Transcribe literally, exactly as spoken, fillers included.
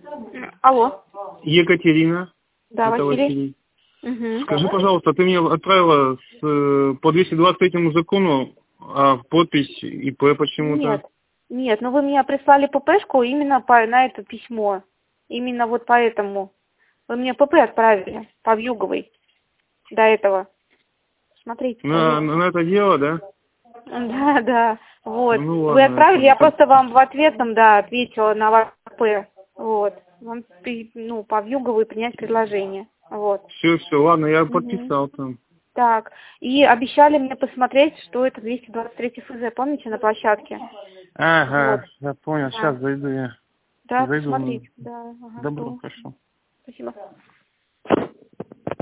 Алло. Екатерина. Да, Это Василий. Василий. Угу. Скажи, пожалуйста, ты мне отправила с, э, по двести двадцать третьему закону а, подпись ИП почему-то? Нет, нет, но вы мне прислали ППшку именно по, на это письмо. Именно вот поэтому. Вы мне ПП отправили по Вьюговой до этого. Смотрите. На, на, на это дело, да? Да, да. Вот. Ну, Вы ладно, отправили, это- я просто вам в ответ там, да, ответила на ваш ПП. Вот. Вам, пи- ну, по Вьюговой принять предложение. Вот. Все, все, ладно, я Мгм. подписал там. Так, и обещали мне посмотреть, что это двести двадцать третий ФЗ, помните, на площадке? Ага, Вот. я понял, Да. сейчас зайду я. Да, Зайду. посмотрите. Да, ага, Добро, жду. хорошо. Спасибо.